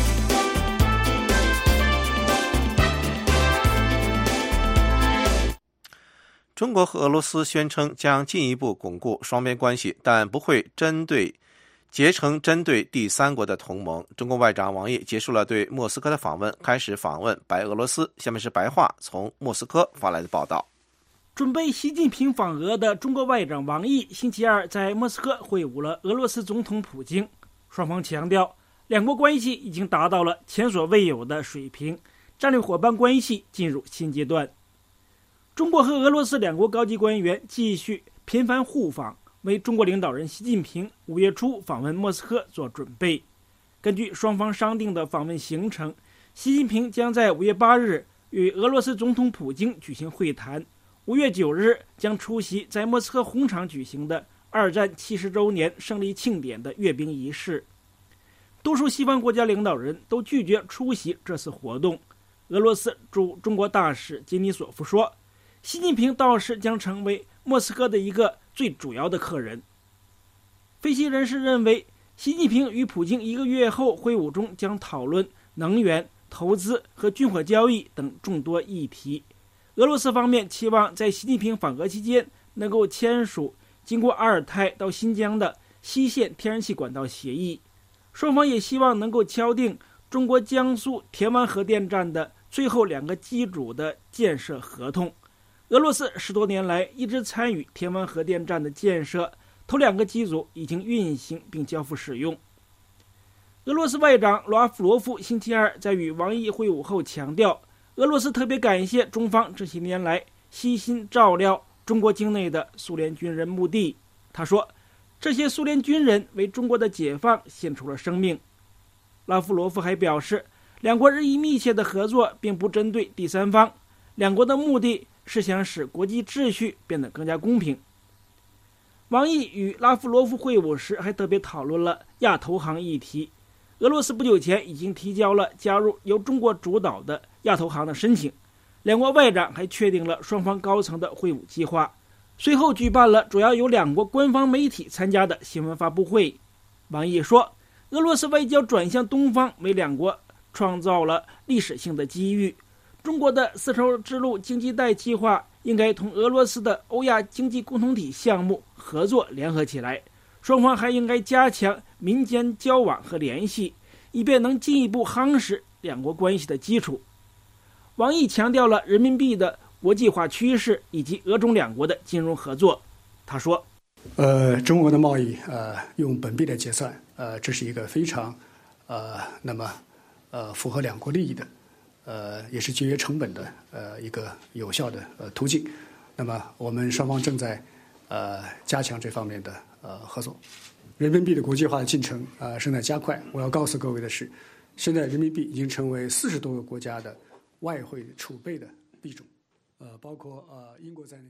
中国和俄罗斯宣称将进一步巩固双边关系，但不会针对结成针对第三国的同盟。中国外长王毅结束了对莫斯科的访问，开始访问白俄罗斯。下面是白话从莫斯科发来的报道。 准备习近平访俄的中国外长王毅星期二在莫斯科会晤了俄罗斯总统普京，双方强调两国关系已经达到了前所未有的水平，战略伙伴关系进入新阶段。中国和俄罗斯两国高级官员继续频繁互访，为中国领导人习近平五月初访问莫斯科做准备。根据双方商定的访问行程，习近平将在五月八日与俄罗斯总统普京举行会谈，五月九日将出席在莫斯科红场举行的二战七十周年胜利庆典的阅兵仪式。多数西方国家领导人都拒绝出席这次活动。俄罗斯驻中国大使金尼索夫说，习近平到时将成为莫斯科的一个最主要的客人。分析人士认为，习近平与普京一个月后会晤中将讨论能源、投资和军火交易等众多议题。俄罗斯方面期望在习近平访俄期间能够签署经过阿尔泰到新疆的西线天然气管道协议，双方也希望能够敲定中国江苏田湾核电站的最后两个机组的建设合同。俄罗斯十多年来一直参与田湾核电站的建设，头两个机组已经运行并交付使用。俄罗斯外长罗阿夫罗夫星期二在与王毅会晤后强调，俄罗斯特别感谢中方这些年来悉心照料中国境内的苏联军人墓地。他说，这些苏联军人为中国的解放献出了生命。拉夫罗夫还表示，两国日益密切的合作并不针对第三方，两国的目的是想使国际秩序变得更加公平。王毅与拉夫罗夫会晤时还特别讨论了亚投行议题。俄罗斯不久前已经提交了加入由中国主导的亚投行的申请，两国外长还确定了双方高层的会晤计划。随后举办了主要由两国官方媒体参加的新闻发布会。王毅说，俄罗斯外交转向东方为两国创造了历史性的机遇，中国的丝绸之路经济带计划应该同俄罗斯的欧亚经济共同体项目合作联合起来，双方还应该加强民间交往和联系，以便能进一步夯实两国关系的基础。王毅强调了人民币的国际化趋势以及俄中两国的金融合作。他说， 呃，中国的贸易呃用本币来结算，呃，这是一个非常呃那么呃符合两国利益的，呃也是节约成本的呃一个有效的呃途径。那么我们双方正在呃加强这方面的呃合作。人民币的国际化的进程啊、呃、正在加快。我要告诉各位的是，现在人民币已经成为四十多个国家的外汇储备的币种，呃，包括呃英国在内。